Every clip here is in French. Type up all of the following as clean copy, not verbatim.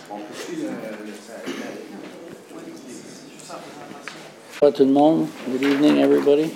Bonjour tout le monde. Good evening, everybody.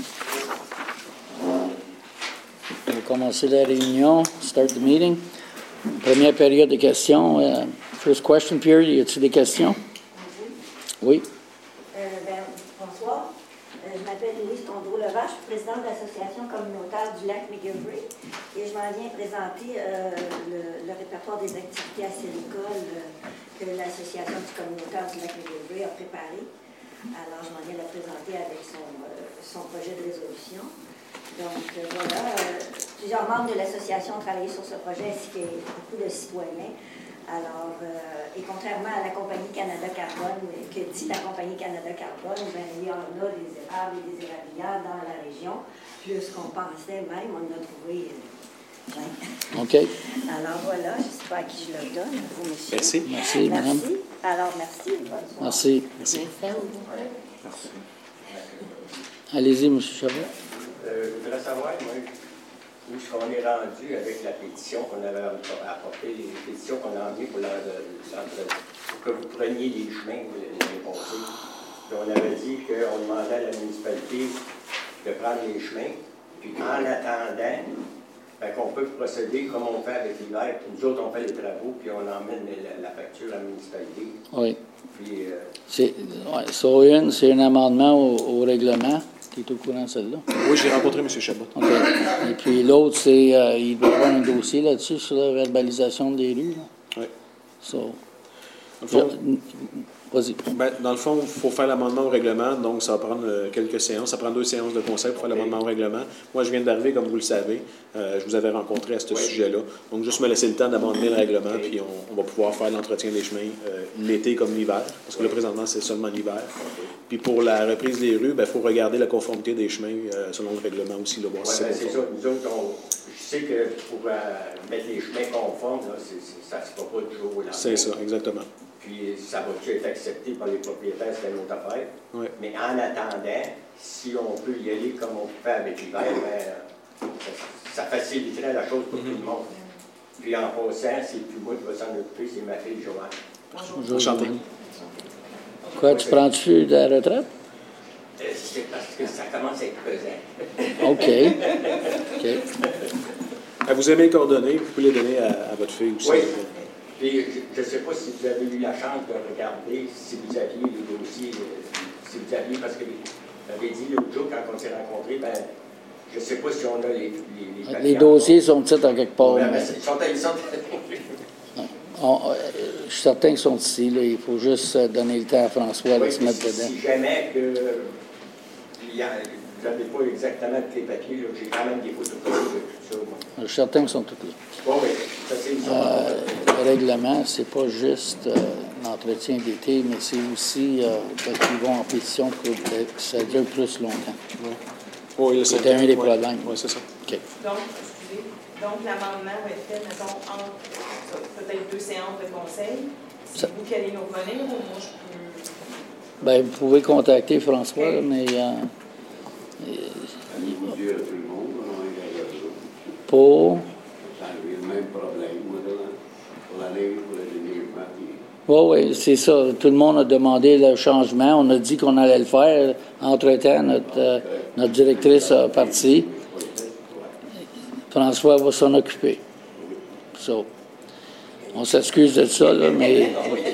On va commencer la réunion. Start the meeting. Première période de questions. First question period. Y a-t-il des questions? Oui. Bonsoir. Je m'appelle Louise Tondreau-Levache, présidente de l'Association communautaire du lac McGillivray, et je m'en viens présenter le répertoire des activités acéricoles que l'Association du communautaire du lac McGillivray a préparé. Alors, je m'en viens la présenter avec son projet de résolution. Donc, voilà, plusieurs membres de l'association ont travaillé sur ce projet, ainsi que beaucoup de citoyens. Alors, et contrairement à la compagnie Canada Carbone, que dit la compagnie Canada Carbone, ben, il y en a des érables et des érablières dans la région, plus qu'on pensait même, on en a trouvé plein. OK. Alors voilà, je ne sais pas à qui je le donne, vous, monsieur. Merci. Merci, madame. Alors, merci. Bonne soirée. Merci. Merci. Merci. Allez-y, M. Chabot. Je voudrais savoir, moi, où est-ce qu'on est rendu avec la pétition qu'on avait apportée, les pétitions qu'on a emmenées pour que vous preniez les chemins l'année passée. Puis on avait dit qu'on demandait à la municipalité de prendre les chemins, puis en attendant, qu'on peut procéder comme on fait avec l'hiver. Nous autres, on fait les travaux, puis on emmène la facture à la municipalité. Oui. Puis, c'est un amendement au règlement. Tu es au courant de celle-là? Oui, j'ai rencontré M. Chabot. OK. Et puis l'autre, c'est il doit y avoir un dossier là-dessus sur la verbalisation des rues. Là. Oui. So, vas-y. Ben, dans le fond, il faut faire l'amendement au règlement, donc ça va prendre quelques séances. Ça prend 2 séances de conseil pour faire l'amendement au règlement. Moi, je viens d'arriver, comme vous le savez. Je vous avais rencontré à ce sujet-là. Donc, juste me laisser le temps d'amender le règlement, puis on va pouvoir faire l'entretien des chemins l'été comme l'hiver, parce que là, présentement, c'est seulement l'hiver. Puis pour la reprise des rues, il faut regarder la conformité des chemins selon le règlement aussi, là, voir si c'est ça. Nous autres, je sais que pour mettre les chemins conformes, là, ça ne se fera pas du jour au lendemain. C'est ça, exactement. Puis ça va-tu être accepté par les propriétaires, c'est une autre affaire. Oui. Mais en attendant, si on peut y aller comme on fait avec l'hiver, ça faciliterait la chose pour tout le monde. Puis en passant, c'est plus moi qui va s'en occuper, c'est ma fille Joanne. Bonjour. Enchanté. Quoi, tu prends-tu de la retraite? C'est parce que ça commence à être pesant. OK. Vous aimez les coordonnées, vous pouvez les donner à votre fille aussi. Oui. Puis, je ne sais pas si vous avez eu la chance de regarder, si vous aviez les dossiers, si vous aviez, parce que vous avez dit l'autre jour, quand on s'est rencontrés, je ne sais pas si on a les Les dossiers sont-ils en quelque part? Je suis certain qu'ils sont ici. Là. Il faut juste donner le temps à François de se mettre dedans. Si jamais que vous n'avez pas exactement tous les papiers, j'ai quand même des photocopies de tout ça. Moi. Je suis certain qu'ils sont tous là. Oui, ça c'est le règlement, c'est pas juste l'entretien d'été, mais c'est aussi qu'ils vont en pétition pour que ça dure plus longtemps. Oui, c'était un des problèmes. Oui, c'est ça. OK. Donc, l'amendement va être fait, mettons, entre peut-être 2 séances de conseil. C'est vous qui allez nous revenir ou moi je peux... Bien, vous pouvez contacter François, okay. Mais... Allez-vous dire à tout le monde, pour... Ça arrive le même problème, pour l'année, pour le déneigement. Oui, c'est ça. Tout le monde a demandé le changement. On a dit qu'on allait le faire. Entre-temps, notre directrice a parti. François va s'en occuper. So, on s'excuse de ça, là, mais...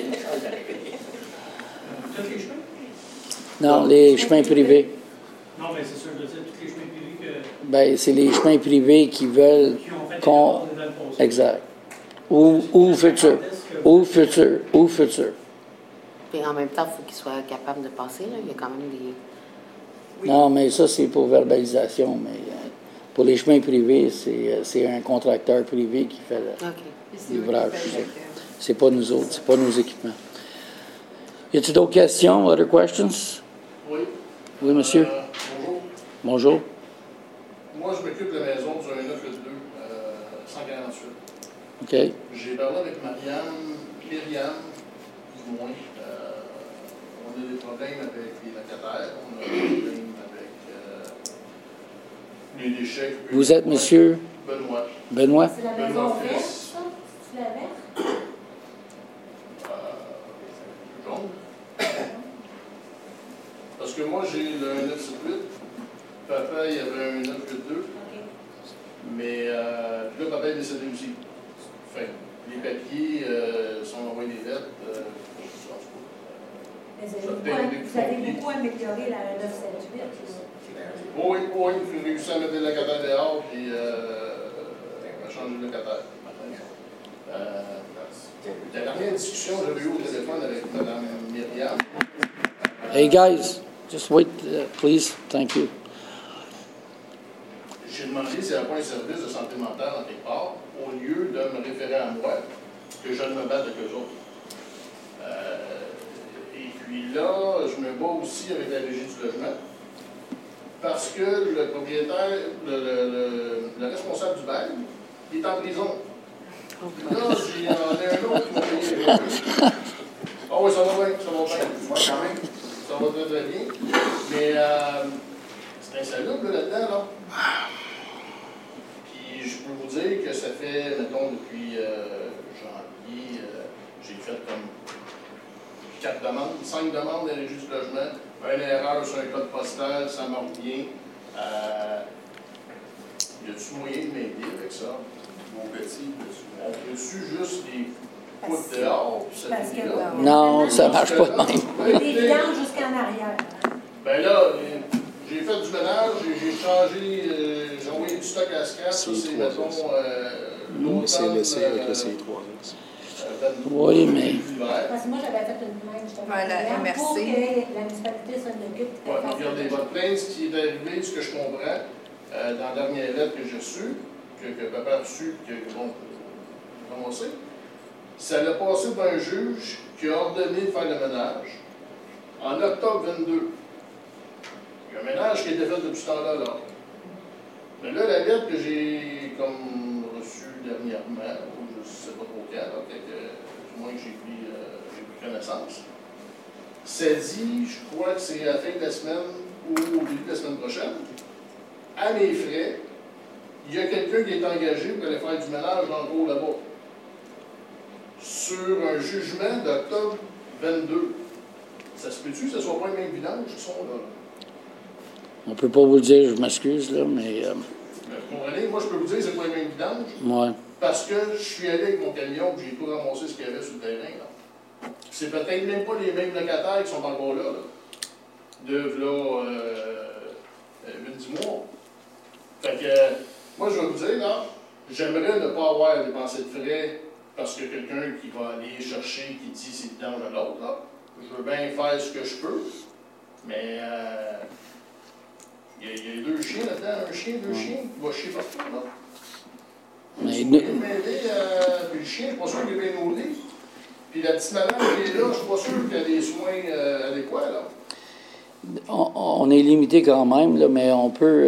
Non, les chemins privés. Non, mais c'est sûr, je veux dire, tous les chemins privés que... Bien, c'est les chemins privés qui veulent qu'on... Exact. Ou futur. Ou futur. Puis en même temps, il faut qu'ils soient capables de passer. Là. Il y a quand même des... Non, mais ça, c'est pour verbalisation. Mais pour les chemins privés, c'est un contracteur privé qui fait l'ouvrage. C'est pas nous autres, c'est pas nos équipements. Y a-t-il d'autres questions? Other questions? Oui. Oui, monsieur. Bonjour. Bonjour. Moi, je m'occupe de la maison du 192, 148. OK. J'ai parlé avec Myriam, du moins. On a des problèmes avec les locataires, on a des problèmes avec les déchets. Vous êtes monsieur? Benoît. Benoît? C'est la maison verte, ça? C'est la verte? Fait les papiers sont envoyés des lettres. Vous avez beaucoup amélioré la 978. Oui, j'ai réussi à mettre le locataire dehors puis à changer de locataire. La dernière discussion que j'avais eue au téléphone avec Mme Myriam. Hey guys, just wait, please. Thank you. J'ai demandé s'il n'y avait pas un service de santé mentale en quelque part, au lieu de me référer à moi, que je ne me batte avec eux autres. Et puis là, je me bats aussi avec la régie du logement, parce que le propriétaire, le responsable du bail, il est en prison. Là, il y en a un autre qui m'a payé. Ah oui, ça va bien, ça va bien. Moi, quand même, ça va très, très bien. Mais c'est insalubre là-dedans, là. Puis je peux vous dire que ça fait, mettons, depuis janvier, j'ai fait comme 5 demandes de régie du logement, une erreur sur un code postal, ça marche bien. Y a-tu moyen de m'aider avec ça? Mon petit, on peut-tu juste les foutre dehors, puis ça fait là? Non, ça ne marche pas de même. Les viandes jusqu'en arrière. Ben là, j'ai fait du ménage, j'ai changé, j'ai envoyé du stock à scrap, ça c'est, mettons, l'automne. C'est laissé avec le CI3. Oui, mais... Parce que moi, j'avais fait une plainte, MRC. pour que la municipalité s'en occupe. Oui, regardez, votre plainte, ce qui est arrivé, ce que je comprends, dans la dernière lettre que j'ai reçue, que papa a reçue, que, bon, commencé, ça l'a passé par un juge qui a ordonné de faire le ménage en octobre 22. Il y a un ménage qui a été fait depuis ce temps-là. Là. Mais là, la lettre que j'ai comme reçue dernièrement, ou je ne sais pas trop quand, là, du moins que j'ai pris connaissance, ça dit, je crois que c'est à la fin de la semaine ou au début de la semaine prochaine, à mes frais, il y a quelqu'un qui est engagé pour aller faire du ménage en gros là-bas. Sur un jugement d'octobre 22. Ça se peut-tu que ce ne soit pas les mêmes vidanges qui sont là? On ne peut pas vous le dire, je m'excuse, là, mais... Vous comprenez? Moi, je peux vous dire que ce n'est pas les mêmes vidanges. Ouais. Parce que je suis allé avec mon camion et j'ai tout ramassé ce qu'il y avait sur le terrain. Là. C'est peut-être même pas les mêmes locataires qui sont encore là. De là, 8-10 mois. Fait que, moi, je vais vous dire, là, j'aimerais ne pas avoir dépensé de frais parce que quelqu'un qui va aller chercher, qui dit c'est vidange à l'autre, là. Je veux bien faire ce que je peux, mais il y a 2 chiens là-dedans, un chien, 2 chiens, qui va chier partout, là. Mais puis le chien, je ne suis pas sûr qu'il est bien nourri. Puis la petite madame qui est là, je ne suis pas sûr qu'elle a des soins adéquats, là. On est limité quand même, là, mais on peut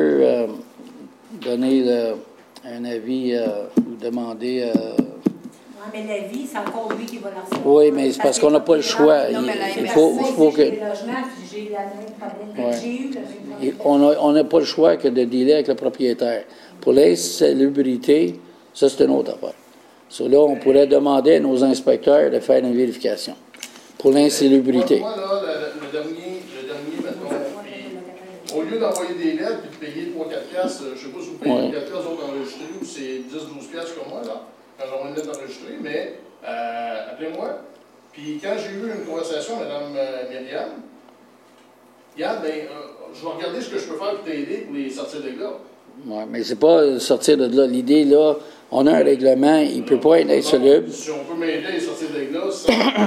donner un avis ou demander... mais l'avis, c'est encore lui qui va leur faire. Oui, mais c'est parce qu'on n'a pas le choix. Il faut que... J'ai la même problème. J'ai eu le même problème. On n'a pas le choix que de dealer avec le propriétaire. Pour l'insalubrité, ça, c'est une autre affaire. So, là, on pourrait demander à nos inspecteurs de faire une vérification. Pour l'insalubrité. Moi, là, le dernier, mettons, puis, au lieu d'envoyer des lettres et de payer 3-4 piastres, je ne sais pas si vous payez 4 piastres autres enregistrés ou c'est 10-12 piastres comme moi, là, quand j'envoie une lettre enregistrée, mais appelez-moi. Puis quand j'ai eu une conversation avec Mme Myriam, Yann, je vais regarder ce que je peux faire pour t'aider pour les sortir de là. Oui, mais c'est pas sortir de là. L'idée, là, on a un règlement, il ne peut pas être insoluble. Si on peut m'aider à les sortir de là,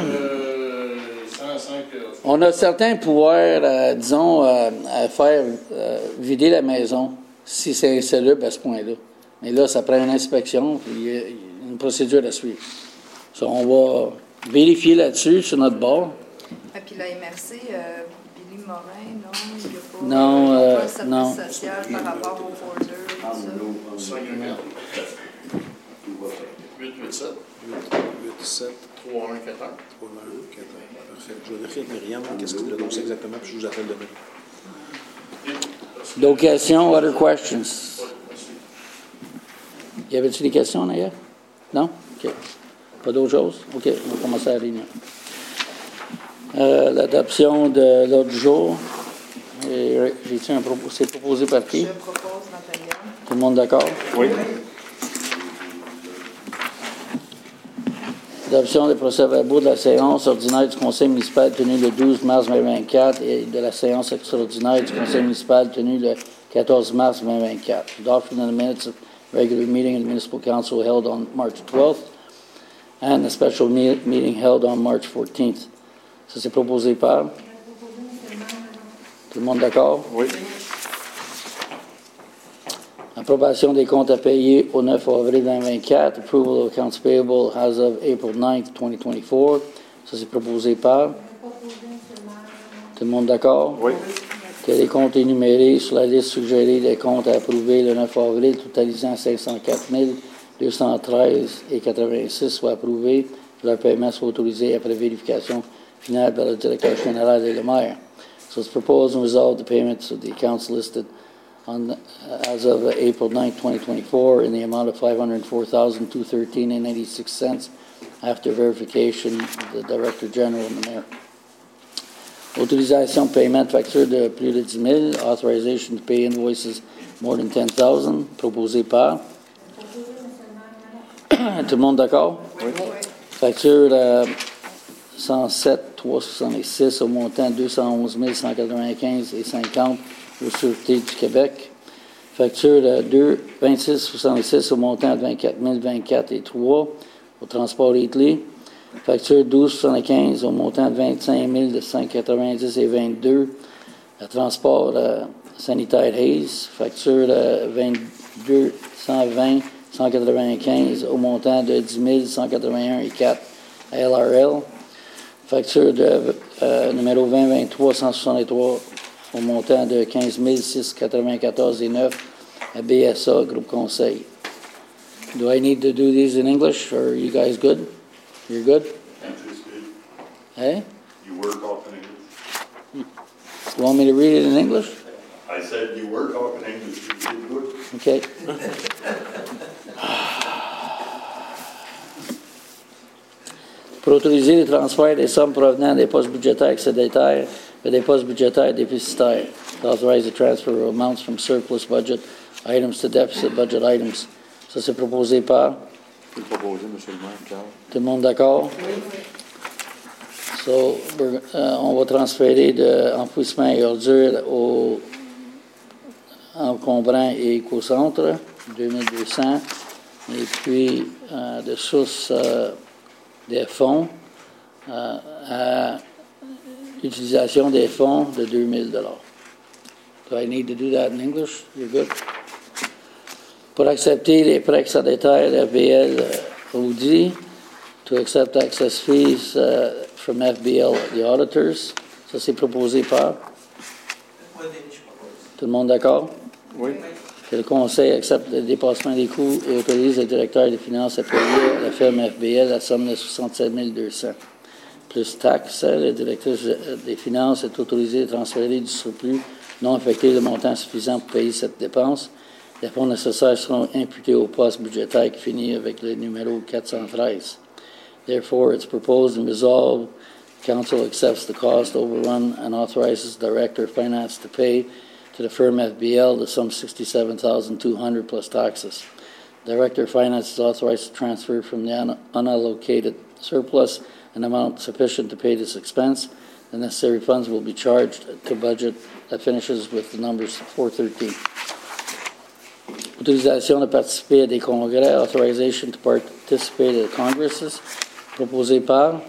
sans que... On a certains pouvoirs, disons, à faire vider la maison si c'est insoluble à ce point-là. Mais là, ça prend une inspection, puis il y a une procédure à suivre. So, on va vérifier là-dessus, sur notre bord. Et puis la MRC, Billy Morin, non, il n'y a pas un service social par rapport au folder, tout ça. 887 3141. Parfait. Je vais vérifier avec Myriam qu'est-ce que le dossier exactement, puis je vous appelle demain. D'autres questions? Other questions? Y avait-tu des questions d'ailleurs? Non? OK. Pas d'autres choses? OK, on va commencer la réunion. L'adoption de l'ordre du jour. J'ai-tu un propos? C'est proposé par qui? Je propose Nathalie. Tout le monde d'accord? Oui. Adoption des procès-verbaux de la séance ordinaire du Conseil municipal tenue le 12 mars 2024 et de la séance extraordinaire du Conseil municipal tenue le 14 mars 2024. Adoption of the minutes of regular meeting of the Municipal Council held on March 12th and the special meeting held on March 14th. Ça, c'est proposé par? Tout le monde d'accord? Oui. Approbation des comptes à payer au 9 avril 2024. Approval of accounts payable as of April 9th, 2024. Ça, c'est proposé par? Tout le monde d'accord? Oui. Que les comptes énumérés sur la liste suggérée des comptes à approuver le 9 avril, totalisant 504 213,86 soient approuvés. Leur paiement soit autorisé après vérification finale par le directeur général et le maire. So it's proposed and resolved the payments of the accounts listed on as of April 9, 2024, in the amount of $504,213.86 after verification of the Director General and the Mayor. Autorisation de paiement de factures de plus de 10 000. Authorization to pay invoices more than 10,000. Proposé par. Tout le monde d'accord? Oui. Facture 107-366 au montant 211 195,50 aux Sûretés du Québec. Facture 26-66 au montant de 24 024,3 au Transport Italy. Facture 12-75 au montant de 25 190,22 à Transport Sanitaire Hayes. Facture 22-120-195 au montant de 10 181,4 à LRL. Facture de numéro 20-23-163 au montant de 15 694,9 à BSA, Groupe Conseil. Do I need to do these in English, or are you guys good? You're good? English good. Hey? You were talking English. You want me to read it in English? I said you were talking English. You did good. Okay. Pour autoriser les transferts des sommes provenant des postes budgétaires excédentaires et des postes budgétaires déficitaires. To authorize the transfer of amounts from surplus budget items to deficit budget items. Ça, c'est proposé par? C'est proposé, M. le maire, Carl. Tout le monde d'accord? So, on va transférer de enfouissement et ordures au encombrant et éco-centre, 2200, et puis de source des fonds à utilisation des fonds de 2000 $. Do I need to do that in English? You're good? Pour accepter les prêts excédentaires FBL Audi, to accept access fees from FBL, the auditors. Ça, c'est proposé par? Tout le monde d'accord? Oui. Que le Conseil accepte le dépassement des coûts et autorise le directeur des finances à payer à la firme FBL la somme de 67 200. Plus taxes, le directeur des finances est autorisé de transférer du surplus non affecté de montant suffisant pour payer cette dépense. Les fonds nécessaires seront imputés au poste budgétaire qui finit avec le numéro 413. Therefore, it's proposed and resolved, Council accepts the cost overrun and authorizes the Director of Finance to pay to the firm FBL the sum $67,200 plus taxes. Director of Finance is authorized to transfer from the unallocated surplus an amount sufficient to pay this expense. The necessary funds will be charged to budget that finishes with the numbers 413. Autorisation de participer à des congrès, authorization to participate at congresses, proposé par?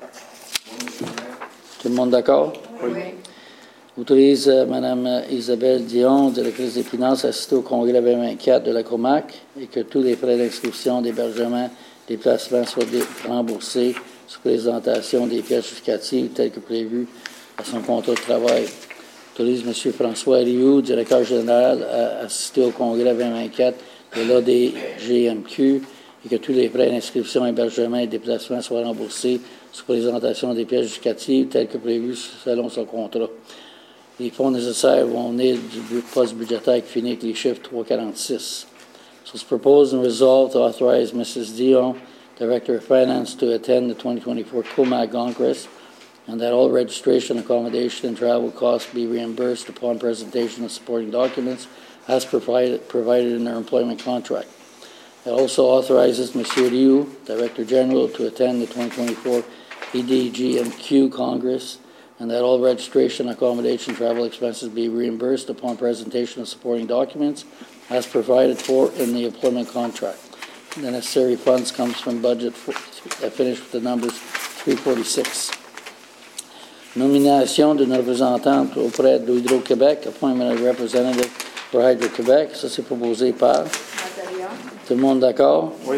Tout le monde d'accord? Oui. Autorise Mme Isabelle Dion, directrice des finances, à assister au congrès 2024 de la COMAC et que tous les frais d'inscription, d'hébergement, des placements soient remboursés sous présentation des pièces justificatives telles que prévues à son contrat de travail. Autorise M. François Rioux, directeur général, à assister au congrès 2024 de l'ADGMQ et que tous les frais d'inscription, hébergement et déplacement soient remboursés sous présentation des pièces justificatives telles que prévues selon son contrat. Les fonds nécessaires vont venir du poste budgétaire qui finit avec les chiffres 346. So it's proposed and resolved to authorize Mrs. Dion, Director of Finance, to attend the 2024 COMAC Congress, and that all registration, accommodation, and travel costs be reimbursed upon presentation of supporting documents as provided in their employment contract. It also authorizes Monsieur Liu, Director General, to attend the 2024 EDGMQ Congress, and that all registration, accommodation, travel expenses be reimbursed upon presentation of supporting documents as provided for in the employment contract. The necessary funds comes from budget finished with the numbers 346. Nomination d'une représentante auprès de Hydro-Québec, appointment of representative for Hydro-Québec. Ça, c'est proposé par... Tout le monde d'accord? Oui.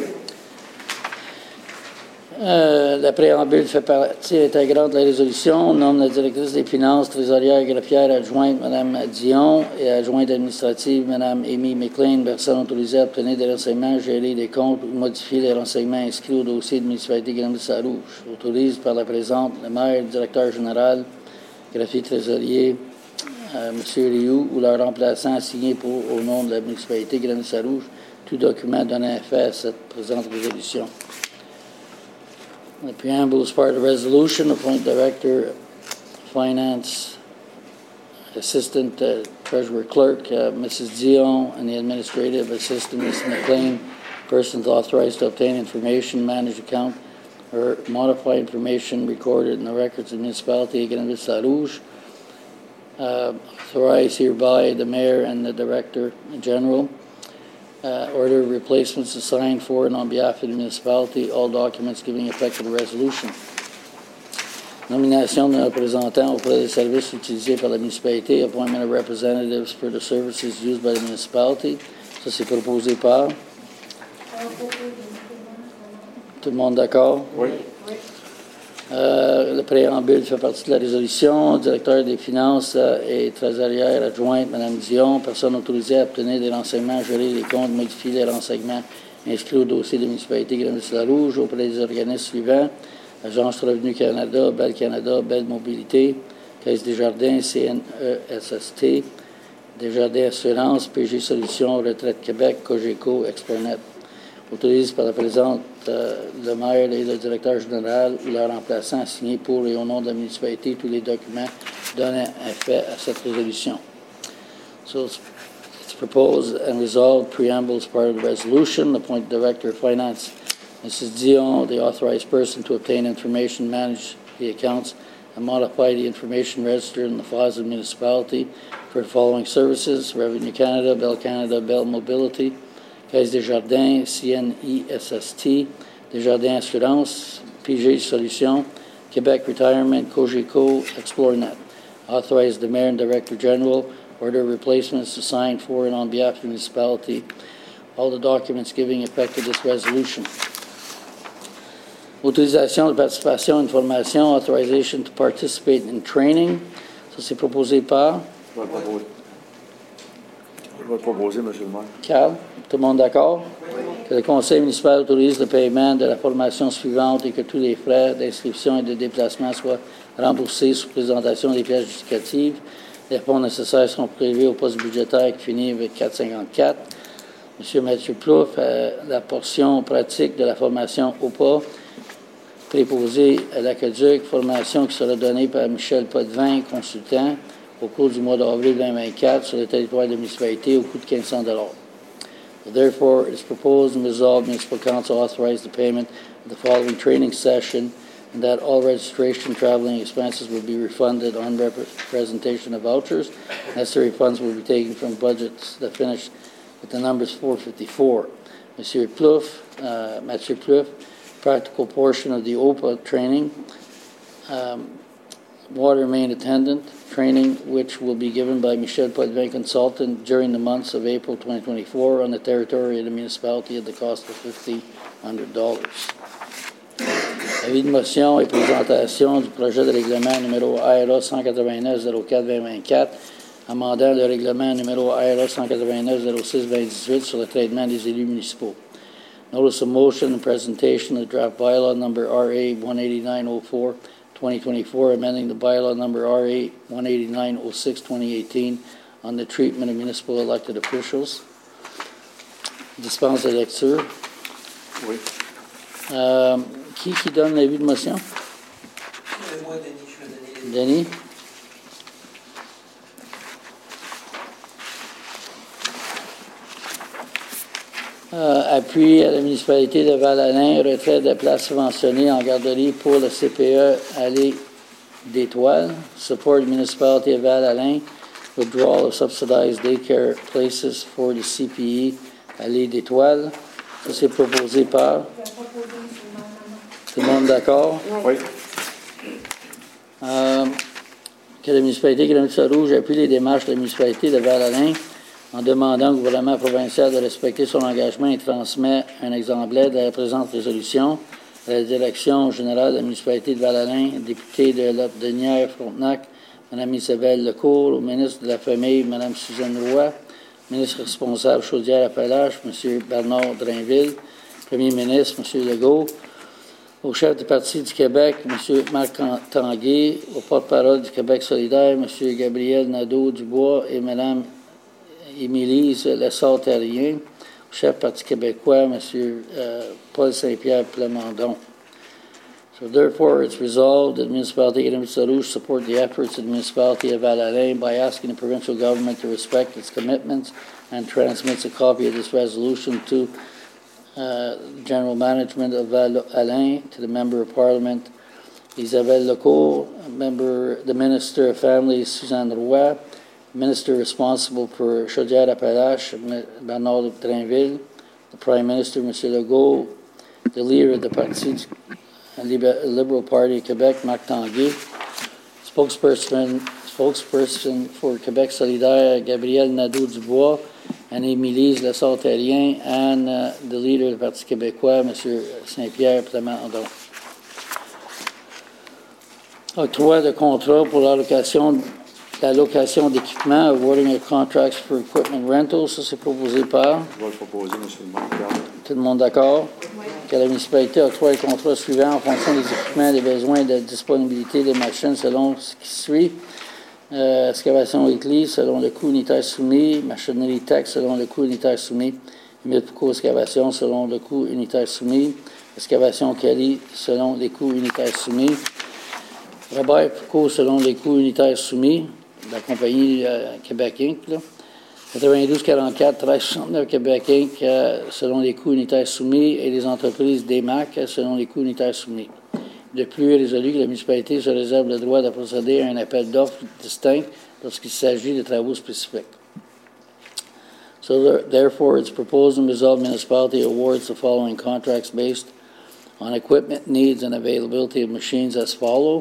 La préambule fait partie intégrante de la résolution. On nomme la directrice des finances, trésorière, greffière adjointe, Mme Dion, et adjointe administrative, Mme Amy McLean, personne autorisée à obtenir des renseignements, gérer des comptes ou modifier les renseignements inscrits au dossier de municipalité Granby-Saint-Rouge. Autorise par la présente le maire, le directeur général, greffier trésorier, M. Liu ou leur remplaçant à signer au nom de la municipalité Granby-Saint-Rouge tout document donnant effet à cette présente résolution. The preamble is part of the resolution. Appoint Director, Finance, Assistant Treasurer Clerk, Mrs. Dion, and the Administrative Assistant, Ms. McLean, persons authorized to obtain information, manage account, or modify information recorded in the records of the municipality of Granby-Saint-Rouge. Authorize hereby the Mayor and the Director General. Order replacements assigned for and on behalf of the municipality, all documents giving effect to the resolution. Nomination d'un représentant auprès des services utilisés par la municipalité, appointment of representatives for the services used by the municipality. Ça, c'est proposé par... Tout le monde d'accord? Oui. Le préambule fait partie de la résolution. Directeur des finances et trésorière adjointe, Mme Dion, personne autorisée à obtenir des renseignements, gérer les comptes, modifier les renseignements inscrits au dossier de la municipalité Granby-Saint-Rouge auprès des organismes suivants: Agence Revenu Canada, Bell Canada, Bell Mobilité, Caisse des Jardins, CNESST, Desjardins Assurance, PG Solutions, Retraite Québec, Cogeco, Expernet. Autorise par la présente le maire et le directeur général ou leur remplaçant à signer pour et au nom de la municipalité tous les documents donnant effet à cette résolution. So it's proposed and resolved. Preamble is part of the resolution. Appoint Director of Finance, Mrs. Dion, the authorized person to obtain information, manage the accounts, and modify the information registered in the files of the municipality for the following services: Revenue Canada, Bell Mobility, Caisse des Jardins, CNESST, Desjardins Assurance, PG Solutions, Québec Retirement, Cogeco, ExploreNet. Authorize the Mayor and Director General, order replacements assigned for and on behalf of the municipality, all the documents giving effect to this resolution. Autorisation de participation et de formation, authorization to participate in training. Ça, c'est proposé par... Je vais proposer, M. le maire. Carl, tout le monde d'accord? Oui. Que le conseil municipal autorise le paiement de la formation suivante et que tous les frais d'inscription et de déplacement soient remboursés sous présentation des pièces justificatives. Les fonds nécessaires seront prélevés au poste budgétaire qui finit avec 4,54. M. Mathieu Plouffe, la portion pratique de la formation OPA, préposée à l'Aqueduc, formation qui sera donnée par Michel Potvin, consultant, au cours du mois d'avril 2024 sur le territoire de la municipalité au coût de $1,500. Therefore, it is proposed and resolved Municipal Council authorize the payment of the following training session and that all registration traveling expenses will be refunded on presentation of vouchers. Necessary funds will be taken from budgets that finish with the numbers 454. Mathieu Plouffe, practical portion of the OPA training, water main attendant training, which will be given by Michel Potvin consultant during the months of April 2024 on the territory of the municipality at the cost of $1,500. Avis de motion et présentation du projet de règlement numéro ARA 189-04-2024, amendant le règlement numéro ARA 189-06-2018 sur le traitement des élus municipaux. Notice of motion and presentation of the draft bylaw number RA 18904 2024, amending the bylaw number RA 18906 2018 on the treatment of municipal elected officials. Dispense de lecture. Oui. Qui donne l'avis de motion? Moi, Denis, je vais donner l'avis. Denis? Appui à la municipalité de Val-Alain, retrait de places subventionnées en garderie pour le CPE Allée d'Étoile. Support municipality of Val-Alain, withdrawal of subsidized daycare places for the CPE Allée d'Étoile. Ça, c'est proposé par... Tout le monde d'accord? Oui. Que la municipalité Grenouille-Rouge appuie les démarches de la municipalité de Val-Alain en demandant au gouvernement provincial de respecter son engagement et transmet un exemplaire de la présente résolution à la direction générale de la municipalité de Val-Alain, députée de Lotbinière-Frontenac, Mme Isabelle Lecourt, au ministre de la Famille, Mme Suzanne Roy, ministre responsable Chaudière-Appalaches, M. Bernard Drainville, premier ministre, M. Legault, au chef du Parti du Québec, M. Marc Tanguay, au porte-parole du Québec solidaire, M. Gabriel Nadeau-Dubois et Mme Émilise Lessard-Terrien, au chef du Parti québécois, M. Paul Saint-Pierre Plamondon. So therefore, it's resolved that the municipality of Grenouille-Rouge support the efforts of the municipality of Val-Alain by asking the provincial government to respect its commitments and transmits a copy of this resolution to General Management of Val-Alain, to the Member of Parliament, Isabelle Lecourt, the Minister of Family, Suzanne Roy, Minister responsible for Chaudière-Appalaches, Bernard Drainville, the Prime Minister, M. Legault, the leader of the Parti Liberal Party of Quebec, Marc Tanguay, spokesperson for Québec solidaire, Gabriel Nadeau-Dubois, and Émilise Lessard-Terrien, and the leader of the Parti québécois, M. Saint-Pierre Plamondon. Octroi de contrat pour l'allocation d'équipement, awarding of contracts for equipment rental. Ça, c'est proposé par... Je vais le proposer, M. le maire. Tout le monde d'accord? Oui. Que la municipalité octroie les contrats suivants en fonction des équipements, des besoins et de la disponibilité des machines selon ce qui suit. Excavation ECLI selon le coût unitaire soumis, machinerie TEC selon le coût unitaire soumis, excavation selon le coût unitaire soumis, excavation Kelly selon les coûts unitaires soumis, Robert Foucault selon les coûts unitaires soumis, de la compagnie Québec Inc. 9244 1369 Québec Inc. Selon les coûts unitaires soumis et les entreprises DEMAC selon les coûts unitaires soumis. De plus, est résolu que la municipalité se réserve le droit de procéder à un appel d'offres distinct lorsqu'il s'agit de travaux spécifiques. So therefore, it's proposed and resolved municipality awards the following contracts based on equipment needs and availability of machines as follow.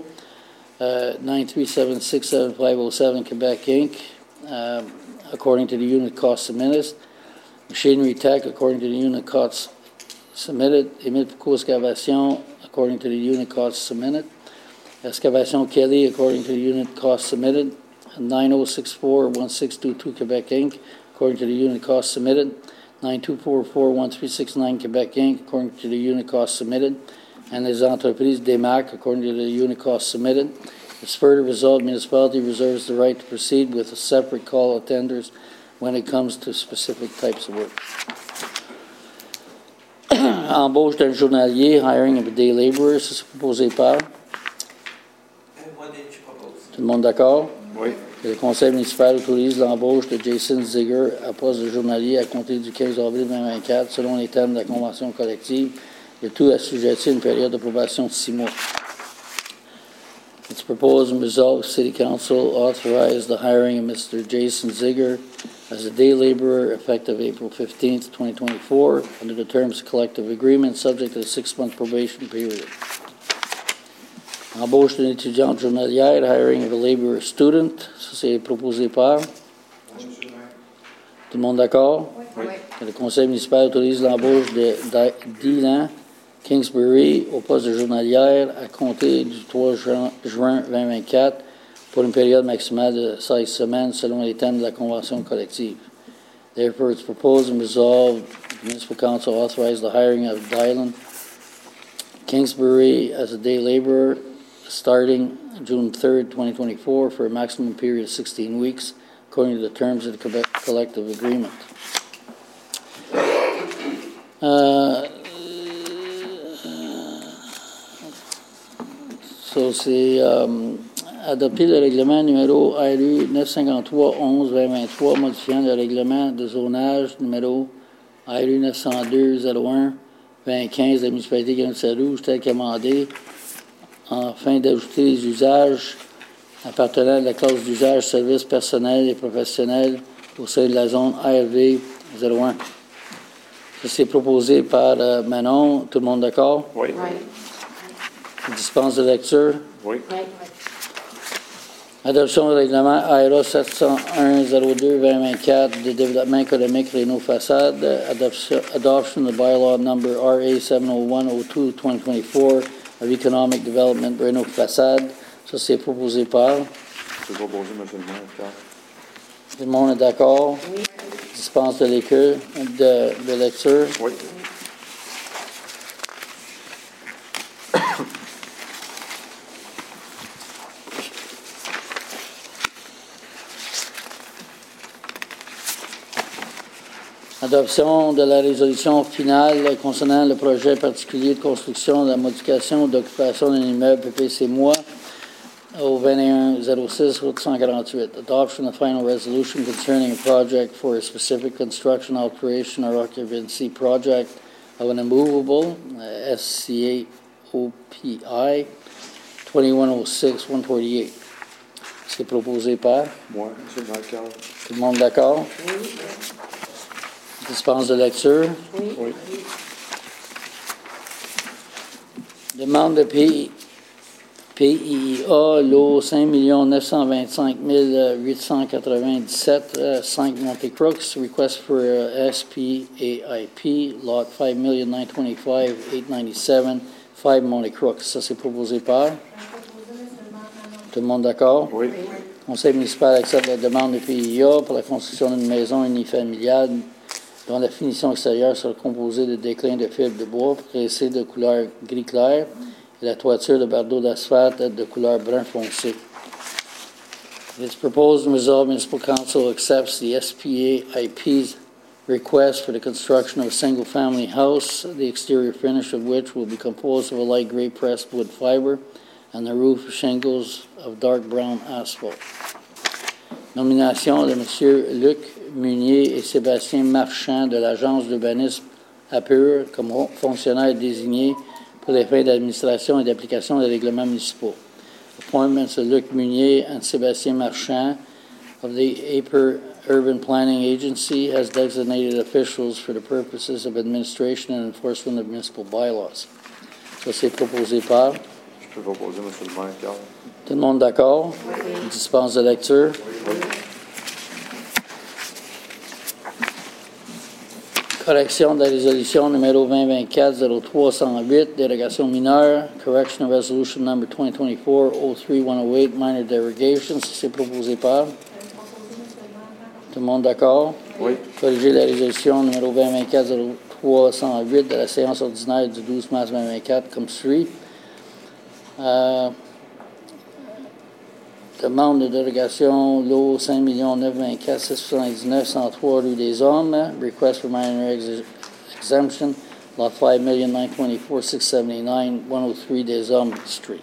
937-67507 Quebec Inc., according to the unit cost submitted. Machinery Tech, according to the unit costs submitted. Émile Foucault Excavation, according to the unit costs submitted. Excavation Kelly, according to the unit costs submitted. 9064-1622 Quebec Inc., according to the unit costs submitted. 9244-1369 Quebec Inc., according to the unit costs submitted. And les entreprises DEMAC, according to the unit costs submitted. It's further resolved, municipality reserves the right to proceed with a separate call of tenders when it comes to specific types of work. Embauche d'un journalier, hiring of a day laborer, ça c'est proposé par? Moi, je propose. Tout le monde d'accord? Oui. Que le conseil municipal autorise l'embauche de Jason Ziegler à poste de journalier à compter du 15 avril 2024 selon les termes de la convention collective, le tout assujetti à une période de probation de 6 mois. It's proposed and resolved, City Council authorize the hiring of Mr. Jason Ziegler as a day laborer effective April 15th, 2024, under the terms of collective agreement, subject to a 6-month probation period. Embauche d'une étudiante journalière, hiring of a laborer student, ça c'est proposé par? Tout le monde d'accord? Oui. Que le conseil municipal autorise l'embauche de Dylan Kingsbury au poste de journalière à compter du 3 juin 2024 pour une période maximale de 16 semaines selon les termes de la convention collective. Therefore, it's proposed and resolved, the Municipal Council authorized the hiring of Dylan Kingsbury as a day laborer starting June 3rd, 2024 for a maximum period of 16 weeks according to the terms of the Quebec collective agreement. So, c'est adopter le règlement numéro RU 953-11-2023, modifiant le règlement de zonage numéro ARU 902-01, 2015 de la municipalité de Grenouille-Saint-Rouge, tel qu'amendé, afin d'ajouter les usages appartenant à la classe d'usage services personnels et professionnels au sein de la zone ARV 01. Ça, c'est proposé par Manon. Tout le monde d'accord? Oui. Dispense de lecture? Oui. Adoption du règlement ARA 701-02-2024 de développement économique Réno Façade. Adoption of bylaw number RA 701-02-2024 of Economic Development Réno Façade. Ça, c'est proposé par? C'est proposé, M. le maire, Carl. Tout le monde est d'accord? Oui. Dispense de lecture? De lecture? Oui. Adoption de la résolution finale concernant le projet particulier de construction de la modification ou d'occupation d'un immeuble PPC Moi au 2106 route 148. Adoption of final resolution concerning a project for a specific construction, operation, or occupancy project of an immovable SCA OPI 2106-148. C'est proposé par? Moi, M. le maire, Carl. Tout le monde d'accord? Oui. Dispense de lecture? Oui. Demande de PIA, lot 5 925 897, 5 Monte-Crooks. Request for SPAIP, lot 5 925 897, 5 Monte-Crooks. Ça, c'est proposé par? Tout le monde d'accord? Oui. Le conseil municipal accepte la demande de PIA pour la construction d'une maison unifamiliale dont la finition extérieure sera composée de déclins de fibres de bois pressés de couleur gris clair et la toiture de bardeaux d'asphalte de couleur brun foncé. It's proposed and resolved Municipal Council accepts the SPAIP's request for the construction of a single-family house, the exterior finish of which will be composed of a light gray pressed wood fiber and the roof shingles of dark brown asphalt. Nomination de M. Luc Munier et Sébastien Marchand de l'Agence d'urbanisme APUR comme fonctionnaires désignés pour les fins d'administration et d'application des règlements municipaux. Appointments of Luc Munier and Sébastien Marchand of the APUR Urban Planning Agency as designated officials for the purposes of administration and enforcement of municipal bylaws. Ça, c'est proposé par? Je peux proposer, M. le maire, Carl. Tout le monde d'accord? Oui. Une dispense de lecture? Oui. Correction de la résolution numéro 2024-0308, dérogation mineure, correction of resolution number 2024-03-108, minor derogations, c'est proposé par? Tout le monde d'accord? Oui. Corriger la résolution numéro 2024-0308 de la séance ordinaire du 12 mars 2024 comme suit. Demande de dérogation, lot 5 924 679 103 rue des Hommes. Request for minor exemption, lot 5 924 679 103 des Hommes Street.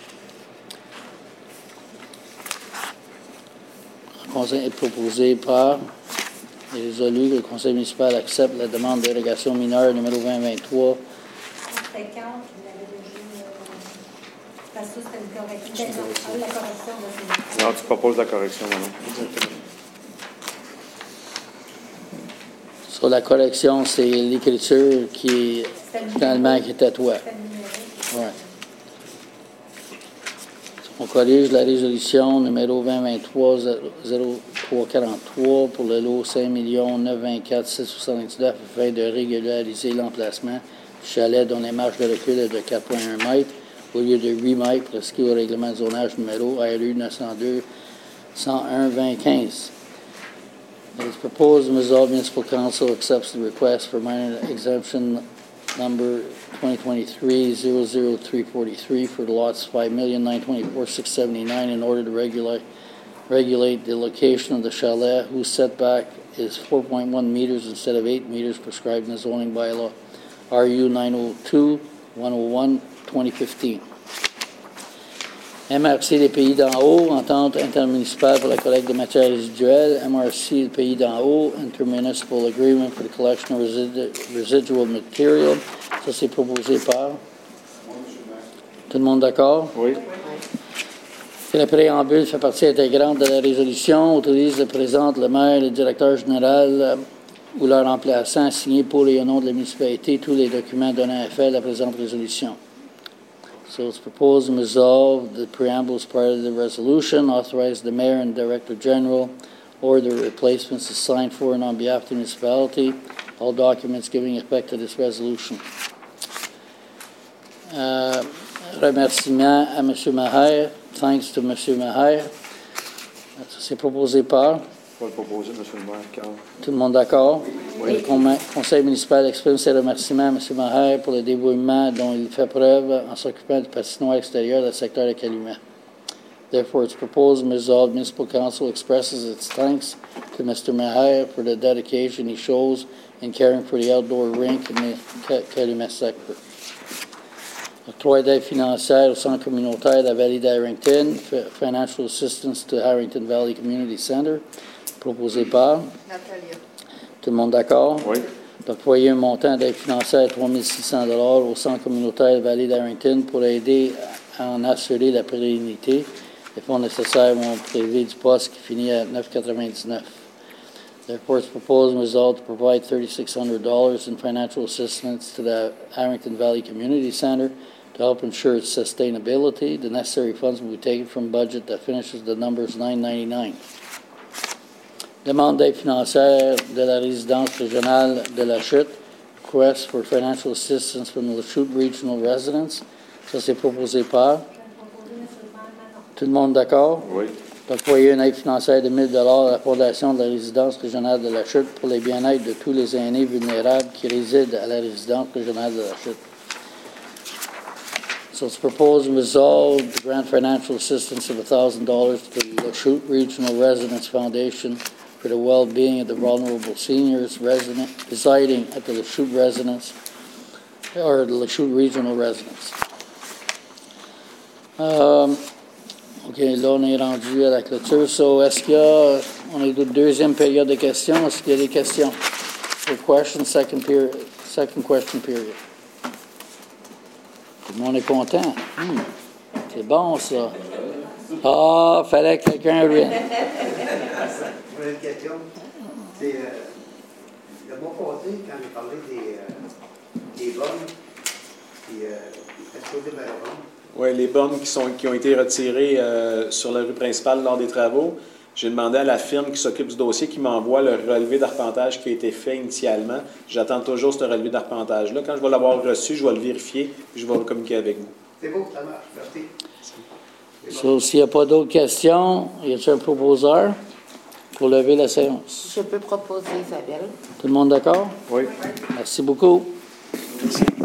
Le conseil est proposé par et résolu que le conseil municipal accepte la demande de dérogation mineure numéro 2023. Non, tu proposes la correction, maintenant. Sur la correction, c'est l'écriture qui est finalement qui est à toi. Ouais. On corrige la résolution numéro 2023-0343 pour le lot 5 924 679 afin de régulariser l'emplacement du chalet dont les marges de recul est de 4,1 mètres au lieu de 8 mètres prescrit au règlement de zonage numéro ARU 902-101-2015. It is proposed the Missoula Municipal Council accepts the request for minor exemption number 2023-00343 for the lots 5,924,679 in order to regulate the location of the chalet whose setback is 4.1 meters instead of 8 meters prescribed in the zoning bylaw RU 902-101-2015. MRC, les pays d'en haut, entente intermunicipale pour la collecte de matières résiduelles. MRC, le pays d'en haut, intermunicipal agreement for the collection of residual material. Ça, c'est proposé par... Tout le monde d'accord? Oui. Que le préambule fait partie intégrante de la résolution, autorise le président, le maire, le directeur général ou leur remplaçant à signer pour et au nom de la municipalité tous les documents donnant effet à la présente résolution. So it's proposed and resolved, the preamble is part of the resolution, authorize the mayor and director general or their replacements to sign for and on behalf of the municipality all documents giving effect to this resolution. Remerciements à M. Maher. Thanks to M. Maher. C'est proposé par... Je vais le proposer, M. le maire, Carl. Tout le monde d'accord? Oui. Le conseil municipal exprime ses remerciements à M. Maher pour le dévouement dont il fait preuve en s'occupant du patinoire extérieur du secteur de Calumet. Therefore, it's proposed and resolved, Municipal Council expresses its thanks to Mr. Maher for the dedication he shows in caring for the outdoor rink in the Calumet sector. Octroi d'aide financière au centre communautaire de la Vallée d'Harrington, Financial Assistance to Harrington Valley Community Center, proposé par... Natalia. Tout le monde d'accord? Oui. D'octroyer un montant d'aide financière de 3 600 $ au centre communautaire de la Vallée d'Harrington pour aider à en assurer la pérennité. Les fonds nécessaires vont prélever du poste qui finit à 9,99. Therefore, it's proposed and resolved to provide $3,600 in financial assistance to the Harrington Valley Community Center to help ensure its sustainability. The necessary funds will be taken from budget that finishes the numbers 999. Demande d'aide financière de la résidence régionale de La Chute. Request for financial assistance from the La Chute Regional Residents. Ça, c'est proposé par... Tout le monde d'accord? Oui. D'octroyer une aide financière de 1 000 $ à la Fondation de la résidence régionale de La Chute pour le bien-être de tous les aînés vulnérables qui résident à la résidence régionale de La Chute. So it's proposed and resolved to grant financial assistance of $1,000 to the La Chute Regional Residence Foundation for the well-being of the vulnerable seniors residing at the La Chute residence or the La Chute Regional Residence. OK, là, on est rendu à la clôture. So, est-ce qu'il y a... On est dans la deuxième période de questions. Est-ce qu'il y a des questions? The question, second question period. Tout le monde est content. C'est bon, ça. Ah, fallait que quelqu'un revienne. Une question. C'est le mois passé, quand j'ai parlé des bornes, puis exposé vers la borne. Oui, les bornes qui ont été retirées sur la rue principale lors des travaux. J'ai demandé à la firme qui s'occupe du dossier qui m'envoie le relevé d'arpentage qui a été fait initialement. J'attends toujours ce relevé d'arpentage-là. Quand je vais l'avoir reçu, je vais le vérifier et je vais le communiquer avec vous. C'est beau, ça marche. Merci. So, s'il n'y a pas d'autres questions, y a-t-il un proposeur pour lever la séance? Je peux proposer Isabelle. Tout le monde d'accord? Oui. Merci beaucoup. Merci.